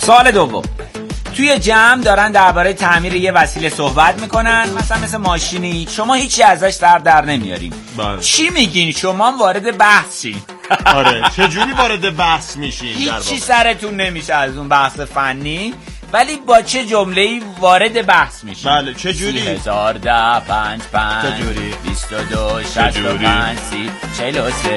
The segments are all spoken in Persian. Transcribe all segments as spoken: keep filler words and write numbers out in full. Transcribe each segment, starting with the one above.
سوال دوم، توی جمع دارن درباره تعمیر یه وسیله صحبت میکنن، مثلا مثل ماشینی، شما هیچی ازش سر در نمیارین. بله. چی میگین؟ شما وارد بحث شین. آره، چجوری وارد بحث میشین؟ هیچی سرتون نمیشه از اون بحث فنی، ولی با چه جمله‌ای وارد بحث میشین؟ بله، چجوری؟ سی هزار ده پنج پنج چجوری؟ بیست و دو شصت و پنج سی چهل و سه.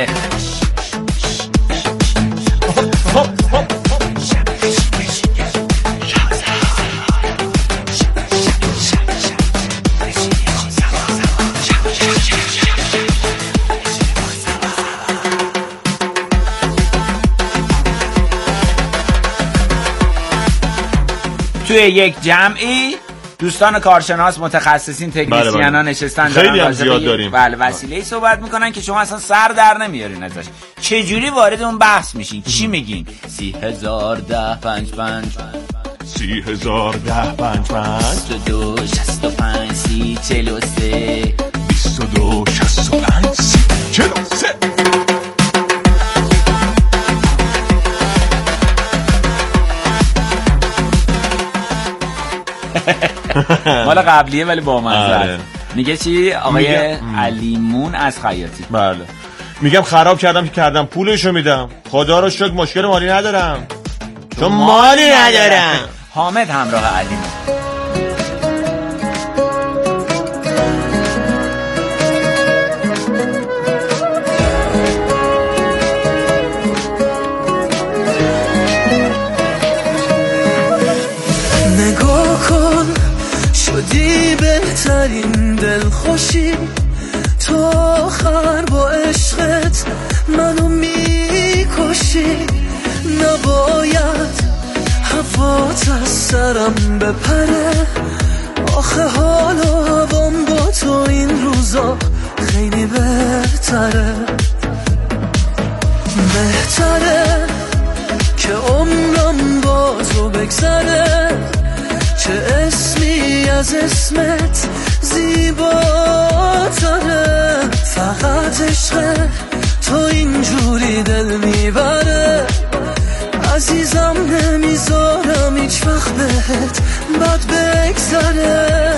توی یک جمعی دوستان کارشناس، متخصصین، تکنسیانا بله بله. نشستن خیلی هم زیاد داریم. بله وسیله‌ای صحبت میکنن که شما اصلا سر در نمیارین ازش. چه جوری وارد اون بحث میشین؟ چی میگین؟ سی هزار ده پنج پنج سی هزار ده پنج پنج بیست و دو شصت و پنج سی چهل و سه بیست و دو شصت و پنج سی چهل و سه. مال قبلیه ولی با منظر. آره. میگه چی؟ آقای علیمون از خیاطی. بله. میگم خراب کردم که کردم پولشو میدم. خدا رو شکر مشکل مالی ندارم. چون مالی ندارم. حامد همراه علیمون. نگاه کن شدی بهترین دلخوشی، تو آخر با عشقت منو میکشی. نباید هوات از سرم بپره، آخه حال و هوام با تو این روزا خیلی بهتره. بهتره که عمرم با تو بگذره، چه اسمی از اسمت زیباتره. فقط عشق تو اینجوری دل میبره، عزیزم نمیذارم هیچ وقت بهت بد بگذره.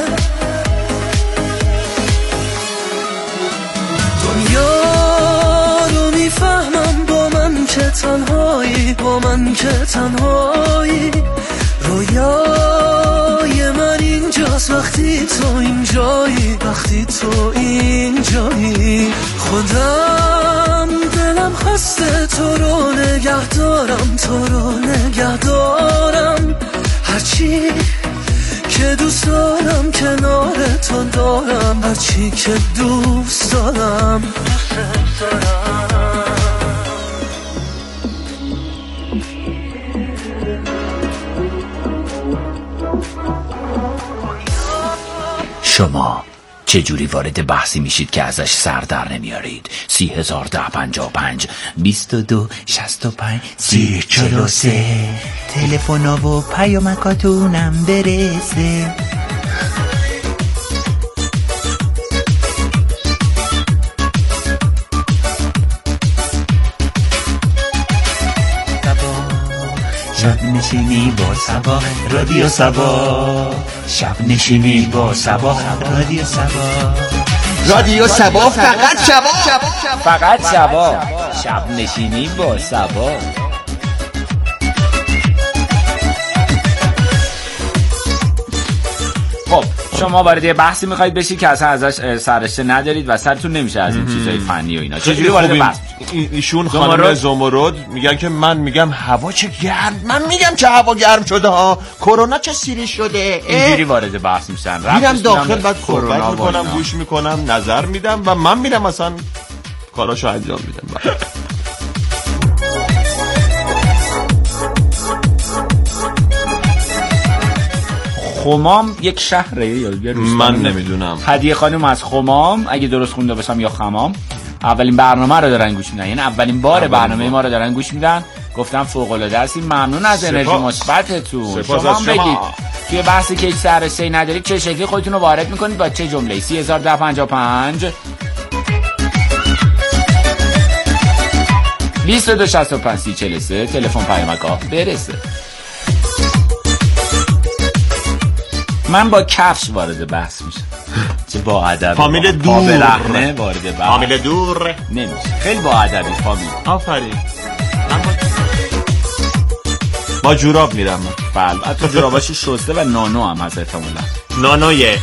دنیا رو میفهمم با من که تنهایی، با من که تنهایی. رویای من اینجاست وقتی تو اینجایی، وقتی تو اینجایی. خودم دلم خسته تو رو نگه دارم، تو رو نگه دارم. هرچی که دوست دارم کنار تو دارم، هرچی که دوست دارم دوست دارم. شما چجوری وارد بحثی میشید که ازش سر در نمیارید؟ سی هزار ده پنجاه و پنج بیست و دو شصت و پنج سی چهل و سه. تلفنا و پیامکاتونم برسه. شب نشینی با سبا رادیو سبا، شب نشینی با سبا رادیو سبا، رادیو سبا فقط شبا، فقط شبا، شب نشینی با سبا. خب شما وارد یه بحثی میخواید بشید که اصلا ازش سررشته ندارید و سرتون نمیشه از این چیزای فنی و اینا. چجوری وارد بحث؟ ایشون خانم زمرد میگن که من میگم هوا چه گرم، من میگم که هوا گرم شده ها، کرونا چه سیری شده. اینجوری وارد بحث میشن. میرم داخل بعد صحبت میکنم، گوش میکنم، نظر میدم و من میرم مثلا کاراشو انجام میدم. خمام یک شهره یا من نمیدونم. هدیه خانم از خمام، اگه درست خونده باشم، یا خمام، اولین برنامه رو دارن گوش میدن، یعنی اولین بار اولین برنامه بار. ما رو دارن گوش میدن. گفتم فوق العاده هستین، ممنون از انرژی مثبتتون. شما هم بگید توی بحثی که هیچ سررشته‌ای ندارید چه شکلی خودتون رو وارد میکنید، با چه جمله‌ای؟ سی هزار ده پنجاه و پنج بیست و دو شصت و پنج سی چهل و سه. تلفن پیامک ها برسه. من با کفش وارد بحث میشم. چه با ادبی. فامیل دور وارد بحث. فامیل دور نمیشه. خیلی با ادبی فامیل. آفرین. با جوراب میرم. بله. حتی جوراباشی شسته و نانو هم هست احتمالاً. نانویه.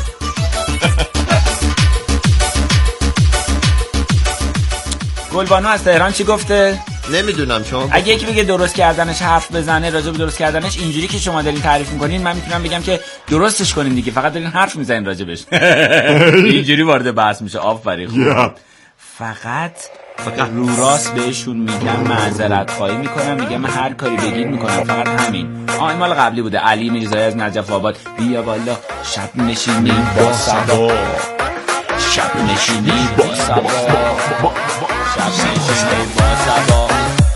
گلبانو از تهران چی گفته؟ نمیدونم شما. اگه یکی بگه درست کردنش حرف بزنه راجع به درست کردنش اینجوری که شما دارین تعریف میکنین، من میتونم بگم که درستش کنین دیگه، فقط دارین حرف میزنین راجع بهش. اینجوری وارد بحث میشه. آفرین. خوب. فقط فقط رو راست بهشون میگم معذرت خواهی میکنم، میگم من هر کاری بگید میکنم، فقط همین. آ این مال قبلی بوده. علی میرزایی از نجف آباد. بیا والا شب نشینی با صبا، شب نشینی با صبا، شب نشینی با صبا.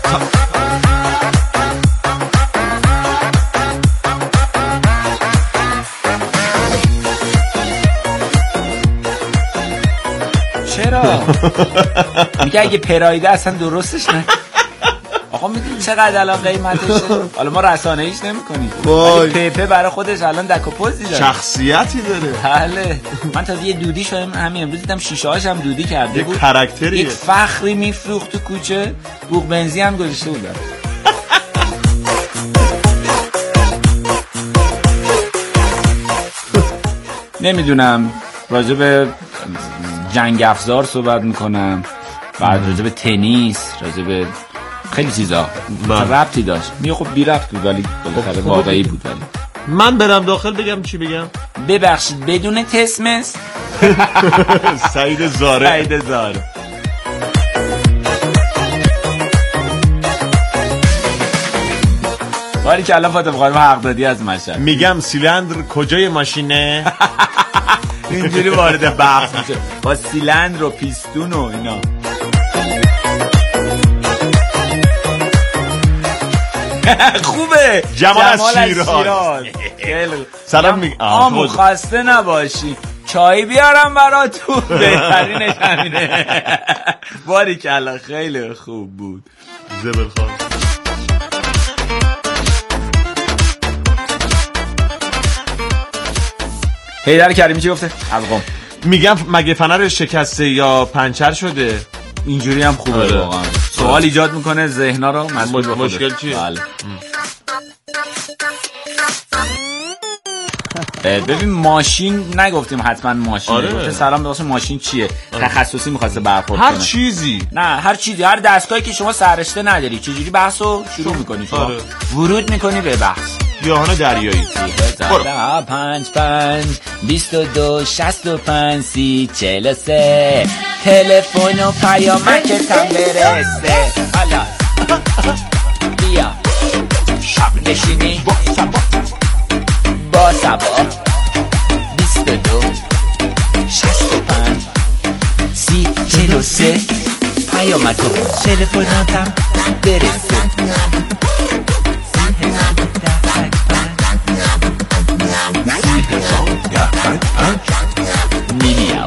چرا؟ میگه اگه پرایده اصلا درستش نه. آقا میدونی چقدر الان قیمتشه؟ حالا ما رسانه ایش نمی کنیم، ولی پیپه برای خودش الان دک و پوزی داره، شخصیتی داره. بله. من تا یه دودی شایم همین امروز دیدم شیشه هاش هم دودی کرده بود. یک کاراکتریه. یک فخری میفروخت تو کوچه، بوق بنزین هم گذاشته بود. نمیدونم راجع به جنگ افزار صحبت میکنم، بعد راجع به تنیس، راجع به خیلی چیزا ربطی داشت. میگه خب بی ربط بود ولی بالاخره واقعی بود. ولی من برم داخل بگم چی بگم؟ ببخشید بدون تسمس. سعید زاره. سعید زاره. ولی که الان فاطمه خانم حق دادی از مشهد. میگم سیلندر کجای ماشینه؟ اینجوری وارد بحث میشه با سیلندر و پیستون و اینا. خوبه. جمال از شیراز. سلام میگم آمو خسته نباشی، چای بیارم براتون. بهترینش همینه. باریکلا خیلی خوب بود. زبر خان. حیدر کریمی چی گفته؟ القم میگم مگه فنر شکسته یا پنچر شده؟ اینجوری هم خوبه. آره. واقعا سوال ایجاد میکنه ذهنا رو. مش... مشکل چیه؟ بله. ببین ماشین نگفتیم حتما ماشین. آره. گفته سلام واسه ماشین چیه؟ آره. تخصصی می‌خواسته برخورد هر کنه. هر چیزی. نه هر چیزی، هر دستگاهی که شما سررشته نداری چجوری بحثو شروع می‌کنی شما؟ آره. ورود می‌کنی به بحث. گیاهان دریایی. پنج پنج بیست و دو شست و پنج سی چهل و سه تلفن و پیامکتم برسه. حالا بیا شب نشینی با سبا، با سبا بیست و دو شست و پنج سی چهل و سه پیامکتم تلفناتم برسه. نمیاو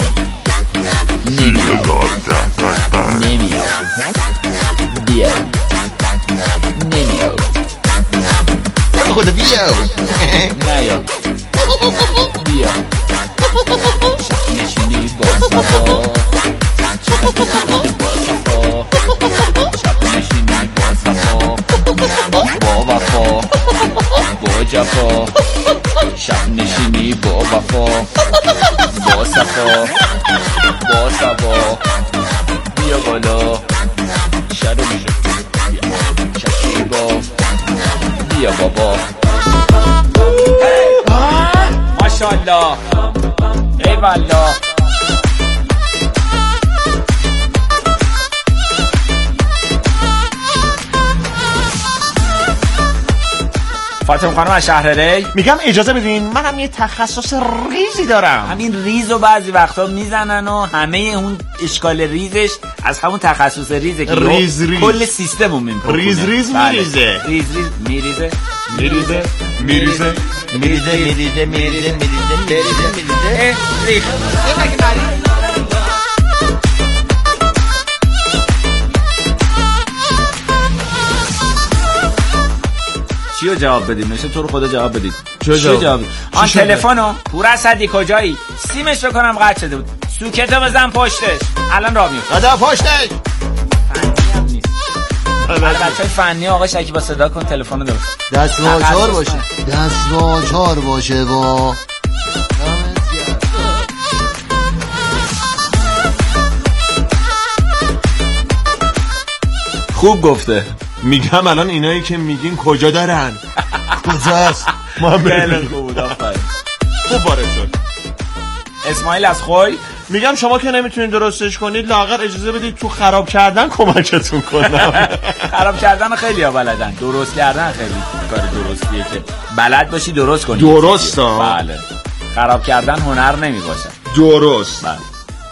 نمیاو نمیاو بیا نمیاو خدا بیاو نیا بیا شب نشینی با صفا، شب نشینی با صفا، با وفا با جفا، شب نشینی با وفا با صفا با صفا. بیا بالا شب شکیبا، بیا بابا. ماشاءالله ای والله. فاطمه خانم از شهر ری. میگم اجازه بدین منم یه تخصص ریزی دارم. همین ریزو بعضی وقتا میزنن و همه اون اشکال ریزش از همون تخصص ریزه که ریز ریز. کل سیستمو میپره. ریز ریز میریزه. ریز ریز میریزه میریزه میریزه میریزه میریزه میریزه میریزه میریزه ریخ. چی رو جواب بدیم؟ مثل تو رو خدا جواب بدید. چی جواب؟ آن تلفنو پور اسدی کجایی؟ سیمش رو کنم قطع شده بود. سوکتو بزن پشتش. الان راه میفته. دادا پشتش. البته فنی آقا شکیبا صدا کن تلفن درست. دست واچار باشه. دست واچار باشه با خوب گفته. میگم الان اینایی که میگین کجا دارن؟ کجاست؟ ما خیلی خوب بود. آفرین. خوب وارد شد. اسماعیل از خوی میگم شما که نمیتونید درستش کنید لااقل اجازه بدید تو خراب کردن کمکتون کنم. خراب کردن خیلی ها بلدن، درست کردن خیلی کار درستیه که بلد باشی درست کنی. درست ها. بله. خراب کردن هنر نمی باشه. درست. بله.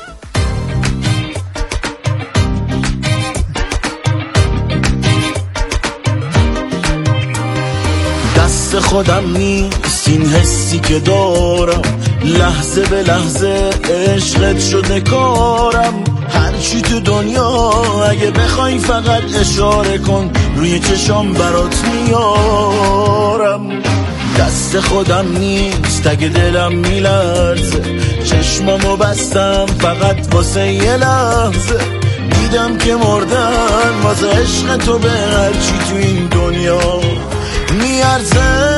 دست خودم نیست این حسی که دارم، لحظه به لحظه عشقت شده کارم. هرچی تو دنیا اگه بخوای فقط اشاره کن، روی چشام برات میارم. دست خودم نیست اگه دلم میلرزه، چشمامو بستم فقط واسه یه لحظه. دیدم که مردن واسه عشق تو به هرچی تو این دنیا میارزه.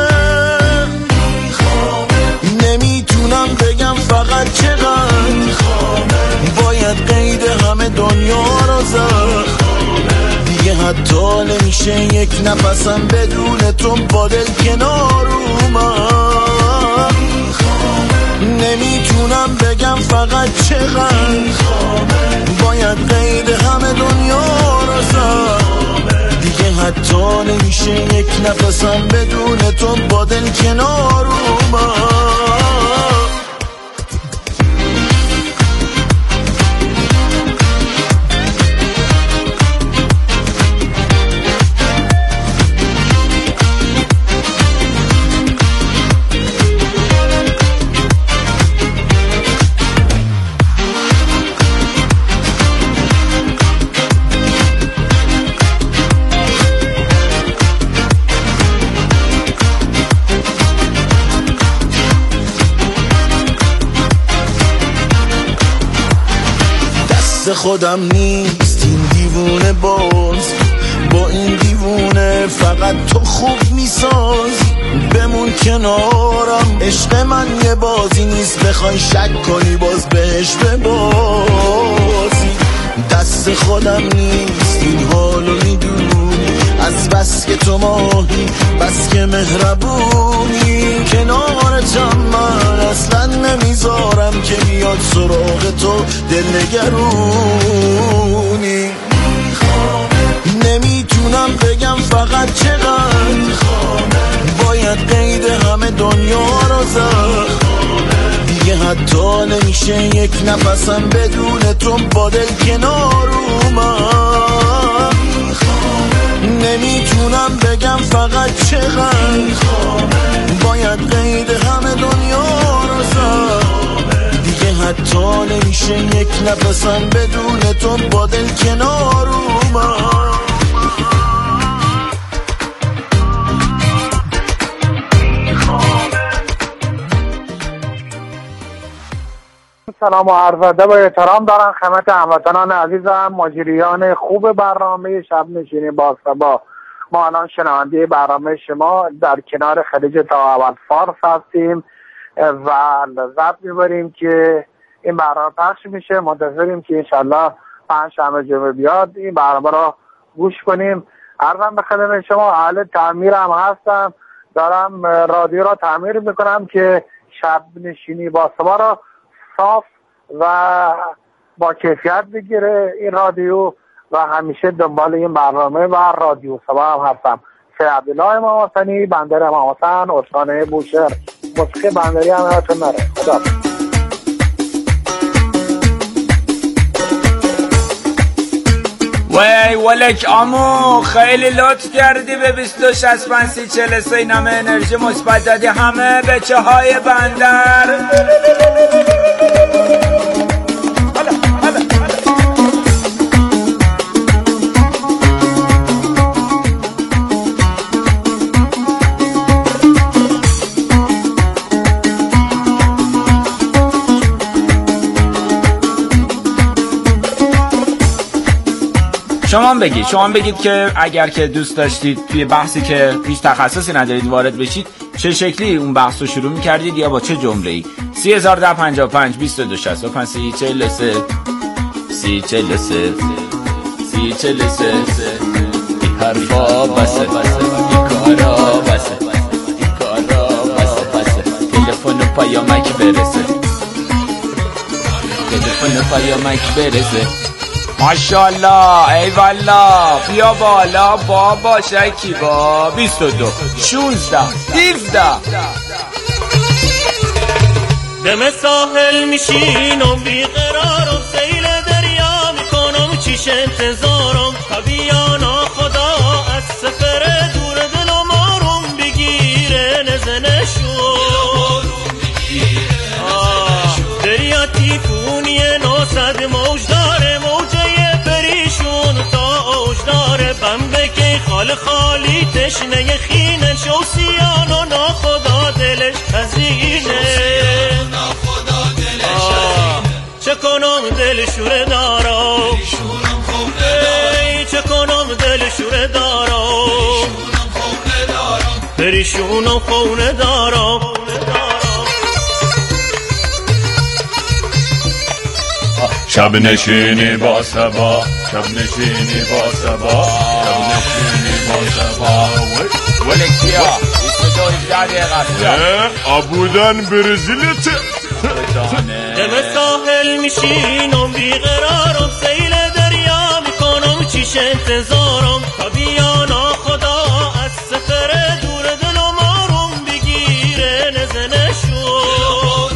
نمیتونم بگم فقط چقدر باید قید همه دنیا رو زد. دیگه حتی نمیشه یک نفسم بدون تو با دل کنار اومد. نمیتونم بگم فقط چقدر باید قید همه دنیا رو زد. دیگه حتی نمیشه یک نفسم بدون تو با دل کنار اومد. خودم نیست این دیوونه باز، با این دیوونه فقط تو خوب میسازی. بمون کنارم، عشق من یه بازی نیست بخوای شک کنی باز بهش ببازی. دست خودم نیست این حالو میدونی، از بس که تو ماهی بس که مهربونی. کنارتم من اصلا نمیذارم که بیاد سراغ تو دلنگرونی. نمیتونم بگم فقط چقدر باید قید همه دنیا رو زد. دیگه حتی نمیشه یک نفسم بدون تو با دل کنار اومد. نمیتونم بگم فقط چقدر باید قید همه دنیا رو زد. دیگه حتی نمیشه یک نفسم بدون تو با دل کنار اومد. سلام و عرض ادب و احترام دارم خدمت هموطنان عزیزم، مجریان خوب برنامه شب نشینی با صبا. ما الان شنونده برنامه شما در کنار خلیج تا ابد فارس هستیم و لذت میبریم که این برنامه پخش میشه. منتظریم که انشالله پنجشنبه جمعه بیاد این برنامه را گوش کنیم. عرضم به خدمت شما اهل تعمیر هم هستم، دارم رادیو را تعمیر میکنم که شب نشینی با صبا را صاف و با کیفیت بگیره این رادیو و همیشه دنبال این برنامه و رادیو صبا هم هستم. سید عبدالله امام حسینی، بندر امام حسین، استان بوشهر. موسیقی بندری هم هاتون نره. خدا وی ولک آمو خیلی لطف کردی به بیست و شصت پنج سی چهل سه این همه انرژی مثبت دادی همه بچه های بندر. شما بگید شما بگید که اگر که دوست داشتید توی بحثی که هیچ تخصصی ندارید وارد بشید چه شکلی اون بحث رو شروع می‌کردید یا با چه جمله‌ای. سی هزار و ده پنجاه و پنج بیست و دو شصت و پنج سی چهل و سه سی چهل و سه سی چهل و سه این حرفا بسه این کارا بسه این کارا بسه بسه تلفن و پیامک برسه تلفن و پیامک برسه. ماشاءالله ای والا بیا بالا بابا شکیبا بیست و دو شونزده هفده دم ساحل میشینم بیقرارم سیل دریا میکنم چیش انتظارم طبیانا خدا از سفر دور دلم آروم بگیره نزنشون دریا تیفونیه نوصد موج داره موجه پریشون تا اوج داره بمبه که خال خالی تشنه خینه شوسیانو ناخدا دلش خزینه چه کنم دل شوره دارم چه کنم دل شوره دارم پریشونم خونه دارم شب نشینی با سبا شب نشینی با سبا شب نشینی با سبا ولکیا بیست و دو هفده دقیقه آبودن برزیلت دم ساحل میشینم بیقرارم سیل دریا میکنم چیش انتظارم طبیانا خدا از سفر دور دلم آروم بگیره نزنشون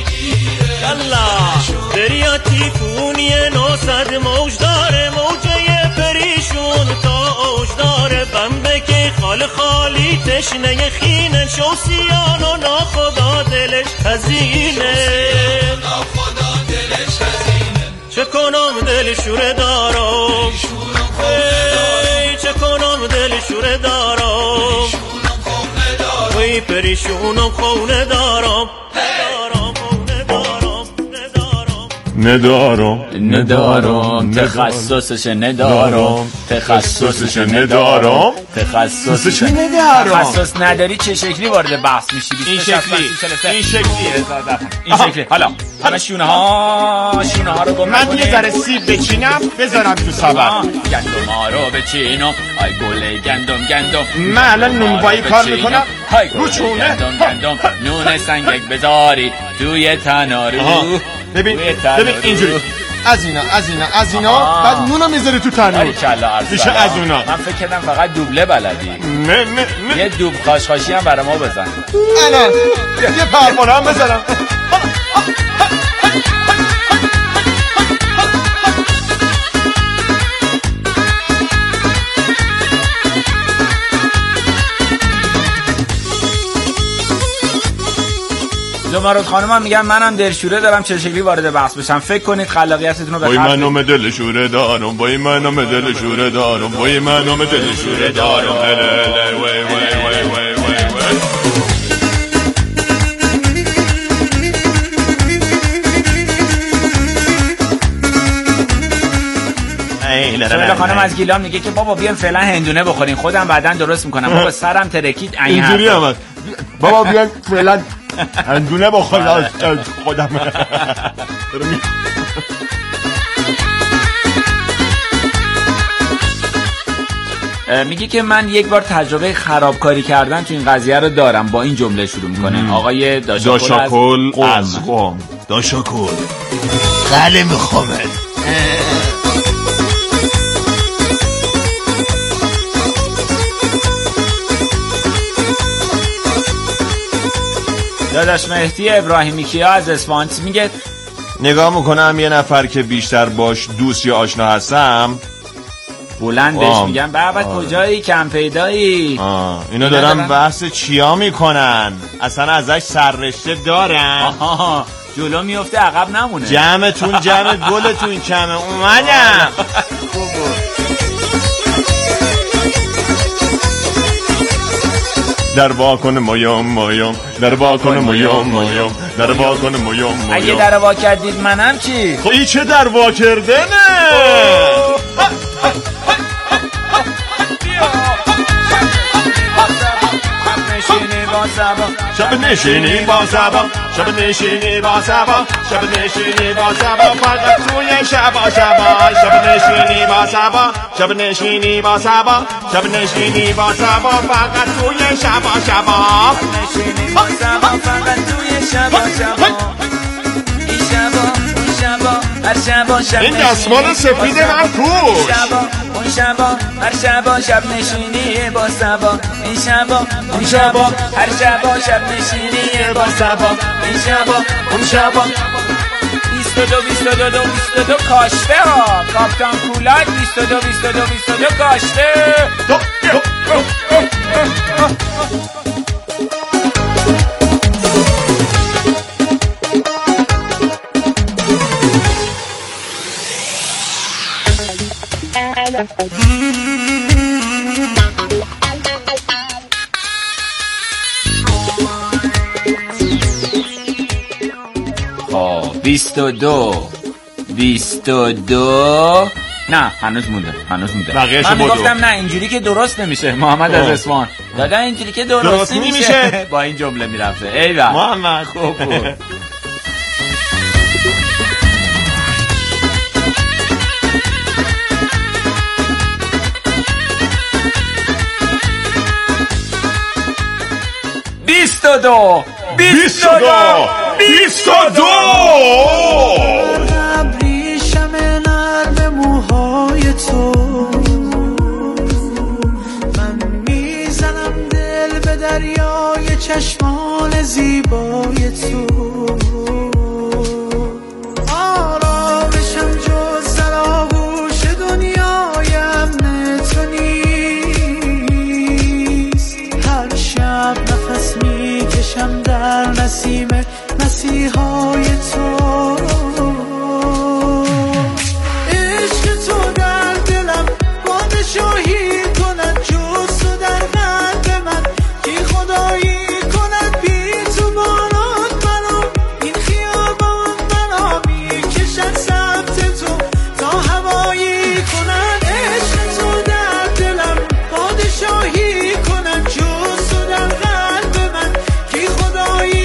دریا تیفونیه نوصد موج داره موجه پریشون تا اوج داره بمبه که خال خالی تشنه خینه شوسیانو ناخدا دلش خزینه چه کنم دل شوره دارم چه کنم دل شوره دارم وی پریشونم خونه دارم ندارم ندارم تخصصش ندارم تخصصش ندارم تخصصش ندارم تخصص نداری چه شکلی وارد بحث میشی؟ این شکلی این شکلی این شکلی حالا حالا شونه ها شونه ها رو گم من یه ذره سیب بچینم بذارم تو سبد گندم ها رو بچینم آی گله گندم گندم من الان نونوایی کار میکنم رو چونه گندم گندم نون سنگک بذاری توی تنارو ببین ببین اینجوری از اینا از اینا از اینا بعد نونو میذاری تو تنور میشه از اونا. من فکر کردم فقط دوبله بلدی. نه نه نه یه دوب خاشخاشی هم برای ما بزن. الان یه پروانه هم بزنم. زمرد خانم هم میگن منم دلشوره دارم چه شکلی وارد بحث بشم. فکر کنید خلاقیتتون رو به وای منم دلشوره دارم وای منم دلشوره دارم وای منم دلشوره دارم وای وای وای وای وای زمرد خانم از گیلان میگه که بابا بیان فعلا هندونه بخورین خودم بعدن درست میکنم. بابا سرم ترکید اینجوری هم بابا بیان فعلا هندونه بخور خودم. میگه که من یک بار تجربه خرابکاری کردن تو این قضیه رو دارم. با این جمله شروع میکنه آقای داشاکل از قم. داشاکل خاله میخوامه داداش مهدی ابراهیمی کیا از اسفانت میگه نگاه میکنم یه نفر که بیشتر باش دوست یا آشنا هستم بلندش میگم بابا کجایی کم پیدایی. اینو دارم بحث چیا میکنن اصلا ازش سررشته دارن. آها جلو میفته عقب نمونه. جمعتون جمع گلتون کمه اومدم. در وا کنه مایم مایم در وا کنه مایم مایم در وا کنه مایم مایم. اگه در وا کردید منم چی؟ خب این چه در وا کردنه؟ سبا شب نشینی با سبا شب نشینی با سبا شب نشینی با سبا فقط توی شبا شبا شب نشینی با سبا شب نشینی با سبا شب نشینی با سبا فقط توی شبا شبا نشینی با سبا فقط توی شبا شبا این شبا اون شبا هر شبا شب این دستمال سفید من پوش شبا اون شبا هر شبا شب نشینی با سبا این شبا اون شبا هر شبا شب نشینی با سبا این شبا اون شبا بیست و دو بیست و دو بیست و دو کاشته ها کاپتان کولاک بیست و دو بیست و دو بیست و دو کاشته بیست و دو بیست و دو نه هنوز مونده هنوز مونده من میگفتم نه اینجوری که درست نمیشه محمد از اسمان دادا اینجوری که درست, درست نمیشه با این جمله میرفته ایوه محمد خوب بود بیست و دو بیست و دو بیست و دو ابریشم نرم موهای تو من میزنم دل به دریای چشمان زیبای تو آرامشم جز سر آغوش دنیای امن تو نیست هر شب نفس میکشم در نسیم مسیحای تو عشق تو در دلم پادشاهی کند جز تو در قلب من کی خدایی کند بی تو باران منو این خیابان منو میکشد سمت تو تا هوایی کند عشق تو در دلم پادشاهی کند جز تو در قلب من کی خدایی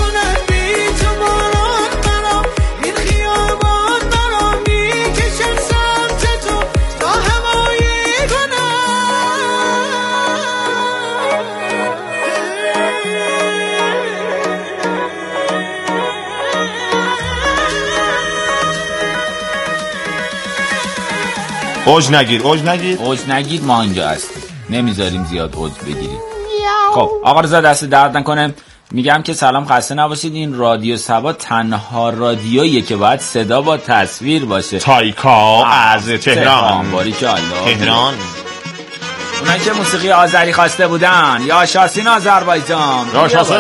اوج نگیر اوج نگیر اوج نگیر ما اینجا هستیم نمیذاریم زیاد اوج بگیریم. خب آقا رضا دست درد نکنه میگم که سلام خسته نباشید این رادیو سبا تنها رادیویی که باید صدا با تصویر باشه. تایکا از تهران باریکالله تهران اونایی که موسیقی آذری خواسته بودن یا شاسین آذربایجان یا شاسین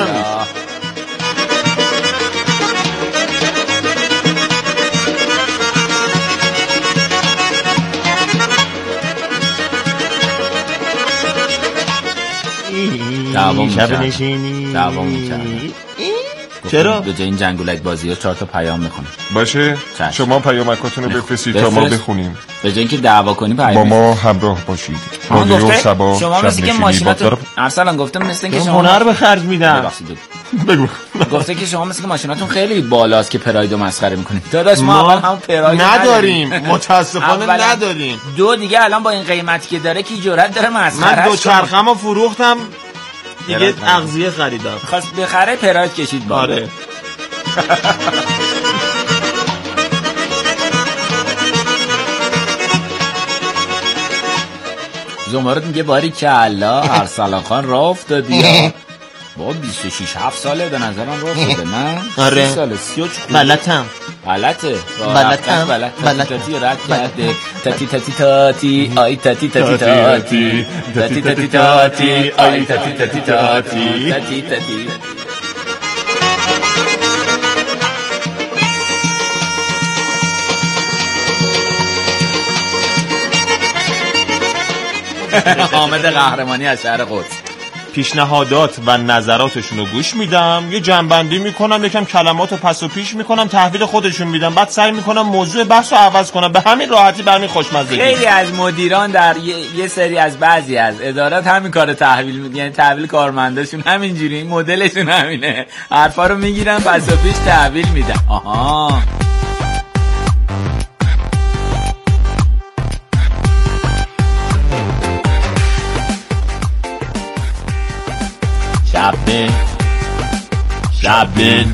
دعوام شب نشینی دعوام میکرد چرا؟ به جای این جنگولک بازی ها چهار تا پیام میخونیم باشه چشم. شما پیامکاتون رو بفرستید تا ما بخونیم به جای اینکه دعوا کنی پیام با ما همراه باشید رادیو سبا شما مثل که ماشیناتون ارسلان گفتم مثل که شما هنر به خرج میدم بگو گفته که شما مثل که ماشیناتون خیلی بالاست که پراید رو مسخره میکنید داداش ما اول هم پراید نداریم متاسفانه نداریم دو دیگه الان با این قیمتی که داره کی جرأت داره مسخره من دو چرخمو فروختم دیگه اغذیه خریدم خواست بخره پراید کشید بالا آره زمارت میگه باری که الله ارسلان خان راه افتادی با بیست و شش هفت ساله به نظرم راه افتاده نه آره سی ساله سی و چه بلتم بلته بلتم بلته تاتی رد کرده تاتی تاتی تاتی آی تاتی تاتی تاتی تاتی تاتی تاتی آی تاتی تاتی تاتی تاتی تاتی حامد قهرمانی از شهر قدس پیشنهادات و نظراتشون رو گوش میدم، یه جنبندی میکنم، یکم کلمات رو پس و پیش میکنم، تحویل خودشون میدم، بعد سعی میکنم موضوع بحث رو عوض کنم. به همین راحتی، به همین خوشمزگی. خیلی از مدیران در یه, یه سری از بعضی از ادارات همین کار تحویل میدن، یعنی تحویل کارمنداشون همینجوری، مدلشون همینه، حرفا رو میگیرن پس و پیش تحویل میدن. آها شبه شبه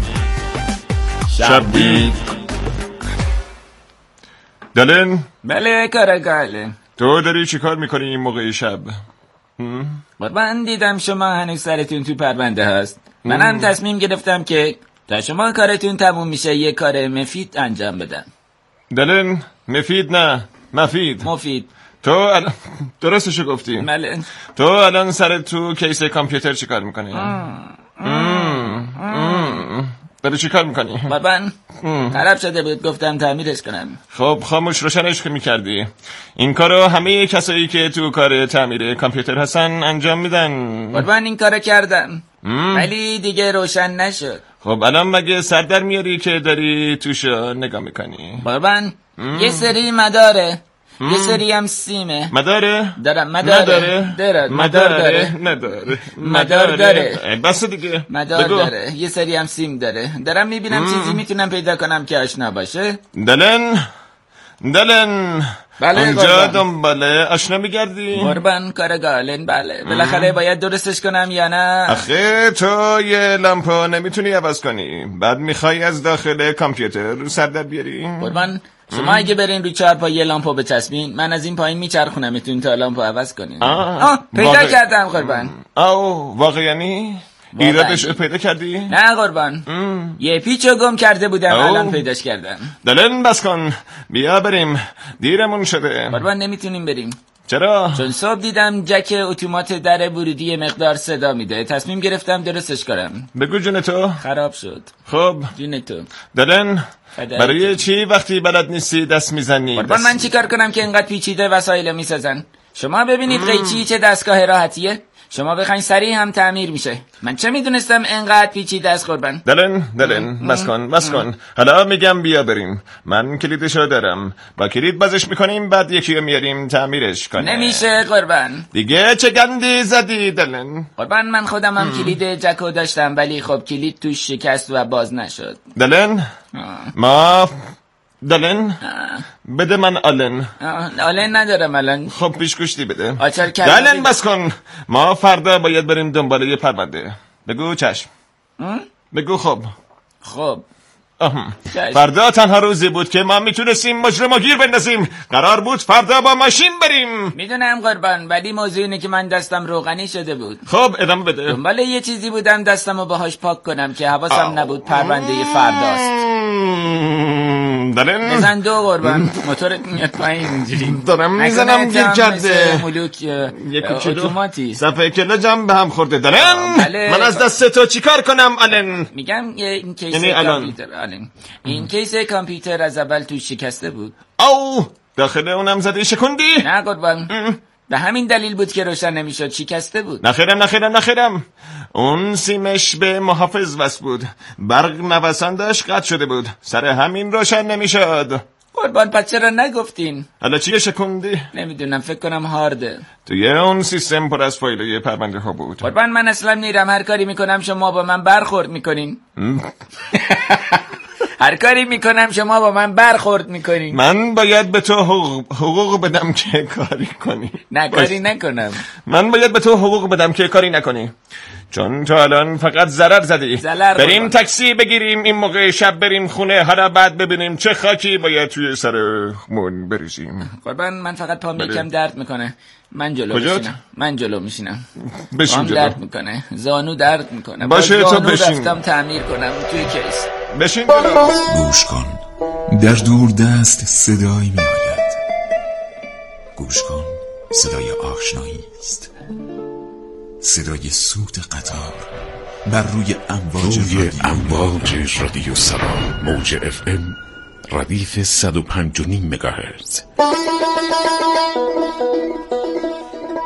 شبه دلن. بله کارگاله. تو داری چی کار میکنی این موقع شب؟ من دیدم شما هنوز سرتون تو پرونده هست. منم تصمیم گرفتم که تا شما کارتون تموم میشه یه کار مفید انجام بدم. دلن مفید نه مفید مفید. تو الان درستشو گفتی. بله. تو الان سرت تو کیسه کامپیوتر چی کار میکنی؟ داری چی کار میکنی؟ بابن خراب شده بود، گفتم تعمیرش کنم. خب خاموش روشنش که میکردی. این کارو همه کسایی که تو کار تعمیر کامپیوتر هستن انجام میدن. بابن این کارو کردم ولی دیگه روشن نشد. خب الان مگه سر در میاری که داری توشو نگاه میکنی؟ بابن یه سری مداره، یه سری هم سیمه. مداره؟ دارم مداره. نداره؟ داره. مدار داره. نداره. مدار داره. بس دیگه. مدار داره. یه سری هم سیم داره. دارم میبینم چیزی میتونم پیدا کنم که آشنا باشه. دلن دلن بله اونجا دنباله آشنا میگردی؟ قربان کارگالن. بله بالاخره باید درستش کنم یا نه؟ آخه تو یه لامپو نمیتونی عوض کنی، بعد میخوای از داخل کامپیوتر سر در بیاری؟ قربان شما اگه برین روی چهار پا یه لامپو بچسبین، من از این پایین میچرخونمتون تا لامپو عوض کنین. آه, آه پیدا واقع... کردم قربان. آو واقعا یعنی؟ ایرادش پیدا کردی؟ نه قربان ام. یه پیچو گم کرده بودم او. الان پیداش کردم. دلن بس کن بیا بریم، دیرمون شده. قربان نمیتونیم بریم. چرا؟ چون صبح دیدم جک اتومات در ورودی مقدار صدا میده، تصمیم گرفتم درستش کنم. بگو جون تو. خراب شد. خب جون تو. دلن برای چی وقتی بلد نیستی دست میزنی؟ قربان من چیکار کنم که اینقدر پیچیده وسایل میسازن؟ شما ببینید قیچی چه دستگاه راحتیه، شما بخواین سریع هم تعمیر میشه. من چه میدونستم اینقدر پیچیده است قربان. دلن دلن بس کن بس کن. حالا میگم بیا بریم، من کلیدشو دارم، با کلید بازش میکنیم، بعد یکی رو میاریم تعمیرش کنه. نمیشه قربان. دیگه چه گندی زدی دلن؟ قربان من خودم هم کلید جکو داشتم ولی خب کلید توش شکست و باز نشد. دلن ما دلن بده من آلن. آلن ندارم الان. خب پیشگوشتی بده. دلن بس کن، ما فردا باید بریم دنباله یه پرونده. بگو چشم. بگو خب. خب فردا تنها روزی بود که ما میتونستیم مجرم و گیر بندازیم. قرار بود فردا با ماشین بریم. میدونم قربان ولی موضوع اینه که من دستم روغنی شده بود. خب ادامه بده. دنباله یه چیزی بودم دستمو باهاش پاک کنم که حواسم نبود پرونده فرداست. دارن بزن دو قربان. موتورت میاد پایین اینجوری دارم میزنم گیر کرده. ملوک یک اتوماتی صفحه کلاجم به هم خورده. دارن من از دست تو چیکار کنم آلن؟ میگم این کیس کامپیوتر آلن، این کیس کامپیوتر از اول توش شکسته بود. او داخل اونم زده شکوندی؟ نه قربان به همین دلیل بود که روشن نمیشد، شکسته بود. نخیرم نخیرم نخیرم اون سیمش به محافظ وصل بود، برق نوسان داشت قطع شده بود، سر همین روشن نمیشد. قربان پس چرا نگفتین؟ حالا چیه شکوندی؟ نمیدونم فکر کنم هارده. توی اون سیستم پر از فایل پرونده ها بود. قربان من اصلا میرم هر کاری میکنم شما با من برخورد میکنین. هر کاری میکنم شما با من برخورد میکنین. من باید به تو حقوق, حقوق بدم که کاری کنی. نه کاری نکنم. من باید به تو حقوق بدم که کاری نکنی، چون تو الان فقط ضرر زدی. زلر بریم تاکسی بگیریم این موقع شب بریم خونه، حالا بعد ببینیم چه خاکی باید توی سرمون بریزیم. قربان من فقط پام یکم درد میکنه، من جلو میشینم. من جلو میشینم. بشین جلو. درد میکنه، زانو درد میکنه. باشه تو بشین. رفتم تعمیر کنم توی کیس. بشین جلو. گوش کن، در دور دست صدایی می آید. گوش کن، صدای آشنایی است، صدای سوت قطار بر روی امواج روی امواج رادیو سلام موج اف ام ردیف صد و پنج و نیم مگاهرتز.